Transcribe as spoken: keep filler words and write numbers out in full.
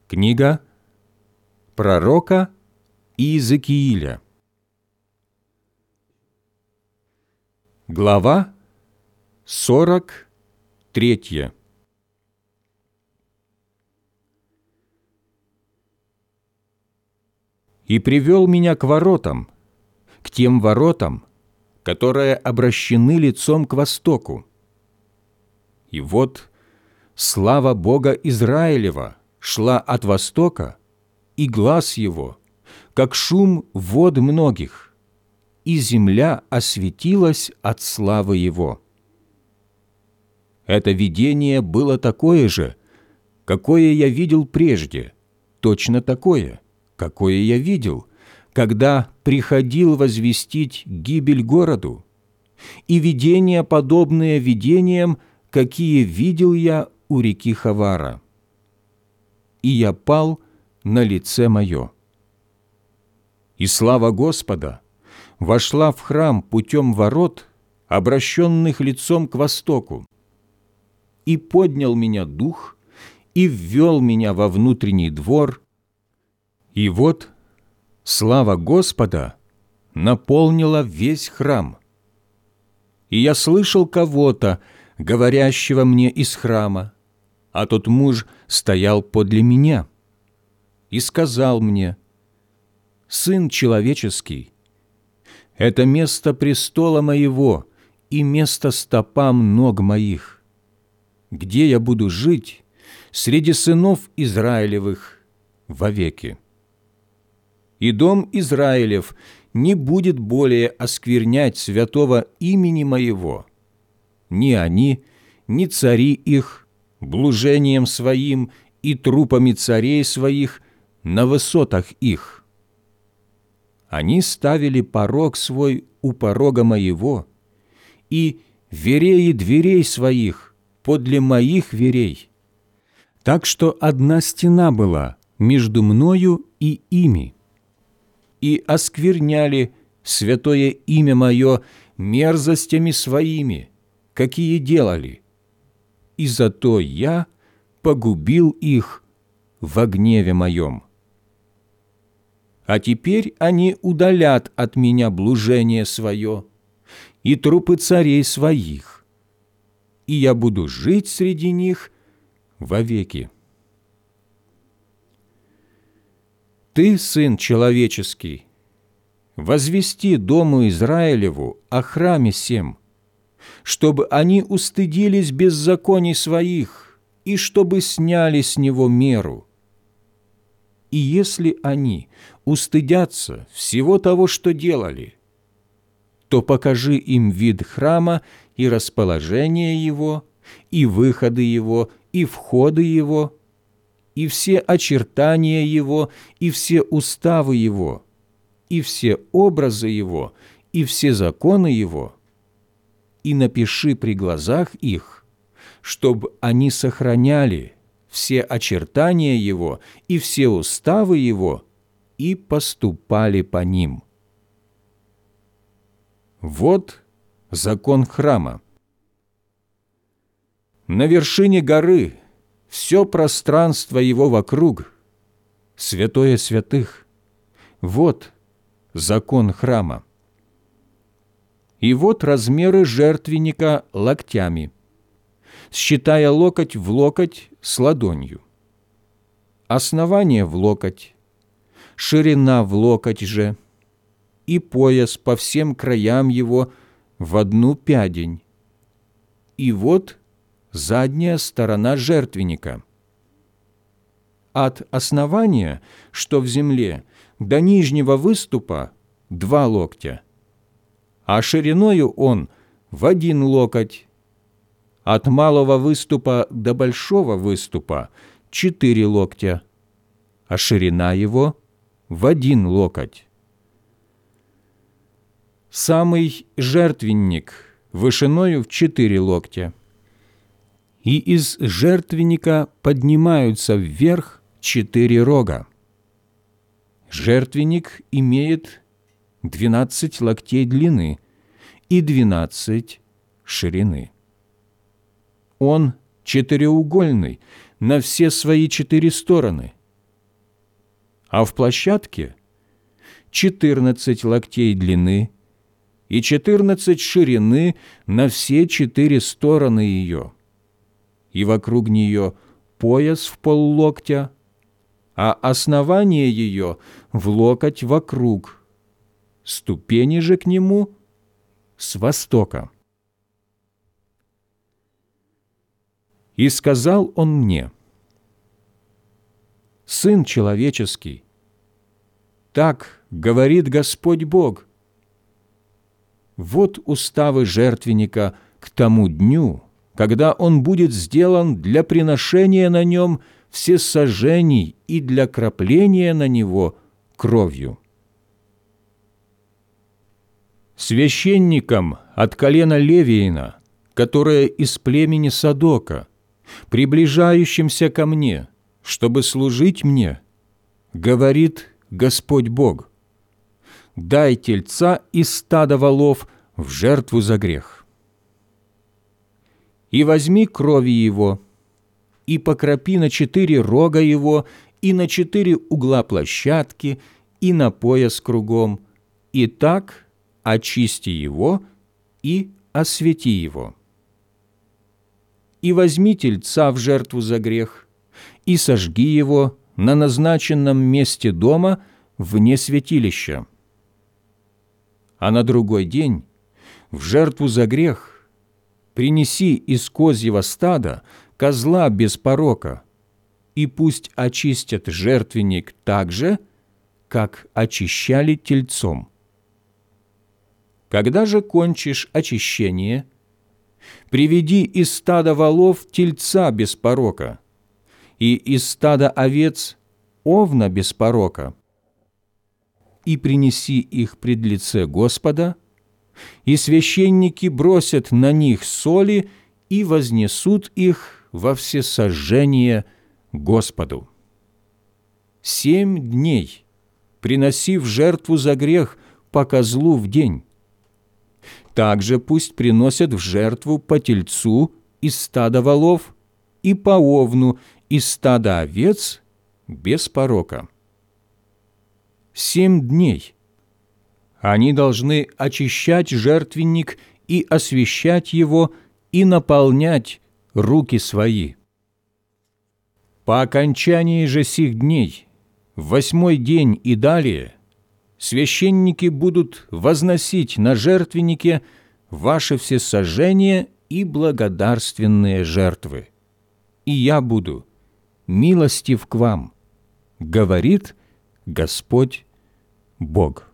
Книга пророка Иезекииля. Глава сорок третья. «И привел меня к воротам, к тем воротам, которые обращены лицом к востоку. И вот слава Бога Израилева шла от востока, и глас Его, как шум вод многих, и земля осветилась от славы Его. Это видение было такое же, какое я видел прежде, точно такое, какое я видел, когда приходил возвестить гибель городу, и видения, подобные видениям, какие видел я у реки Хавара. И я пал на лице мое. И слава Господа вошла в храм путем ворот, обращенных лицом к востоку, и поднял меня дух, и ввел меня во внутренний двор, и вот слава Господа наполнила весь храм. И я слышал кого-то, говорящего мне из храма, а тот муж стоял подле меня, и сказал мне: «Сын человеческий, это место престола моего и место стопам ног моих, где я буду жить среди сынов Израилевых вовеки. И дом Израилев не будет более осквернять святого имени моего, ни они, ни цари их, блужением своим и трупами царей своих на высотах их. Они ставили порог свой у порога моего, и вереи дверей своих подле моих верей, так что одна стена была между мною и ими, и оскверняли святое имя мое мерзостями своими, какие делали, и зато я погубил их во гневе моем. А теперь они удалят от меня блужение свое и трупы царей своих, и я буду жить среди них вовеки. Ты, сын человеческий, возвести дому Израилеву о храме сем, чтобы они устыдились беззаконий своих и чтобы сняли с него меру. И если они устыдятся всего того, что делали, то покажи им вид храма и расположение его, и выходы его, и входы его, и все очертания его, и все уставы его, и все образы его, и все законы его, и напиши при глазах их, чтобы они сохраняли все очертания его и все уставы его и поступали по ним. Вот закон храма. На вершине горы все пространство его вокруг, святое святых. Вот закон храма. И вот размеры жертвенника локтями, считая локоть в локоть с ладонью. Основание в локоть, ширина в локоть же, и пояс по всем краям его в одну пядень. И вот задняя сторона жертвенника. От основания, что в земле, до нижнего выступа два локтя, а шириною он в один локоть, от малого выступа до большого выступа четыре локтя, а ширина его в один локоть. Самый жертвенник вышиною в четыре локтя, и из жертвенника поднимаются вверх четыре рога. Жертвенник имеет двенадцать локтей длины и двенадцать ширины. Он четыреугольный на все свои четыре стороны, а в площадке четырнадцать локтей длины и четырнадцать ширины на все четыре стороны ее, и вокруг нее пояс в поллоктя, а основание ее в локоть вокруг, ступени же к нему с востока. И сказал он мне: «Сын человеческий, так говорит Господь Бог: вот уставы жертвенника к тому дню, когда он будет сделан для приношения на нем всесожжений и для кропления на него кровью. Священникам от колена Левиина, которое из племени Садока, приближающимся ко мне, чтобы служить мне, говорит Господь Бог: дай тельца из стада волов в жертву за грех. И возьми крови его, и покропи на четыре рога его, и на четыре угла площадки, и на пояс кругом, и так очисти его и освети его. И возьми тельца в жертву за грех, и сожги его на назначенном месте дома вне святилища. А на другой день в жертву за грех принеси из козьего стада козла без порока, и пусть очистят жертвенник так же, как очищали тельцом. Когда же кончишь очищение, приведи из стада волов тельца без порока, и из стада овец овна без порока, и принеси их пред лице Господа, и священники бросят на них соли и вознесут их во всесожжение Господу. Семь дней приноси в жертву за грех по козлу в день. Также пусть приносят в жертву по тельцу из стада волов и по овну из стада овец без порока. Семь дней они должны очищать жертвенник и освящать его, и наполнять руки свои. По окончании же сих дней, в восьмой день и далее, священники будут возносить на жертвеннике ваши всесожжения и благодарственные жертвы. И я буду милостив к вам, говорит Господь Бог».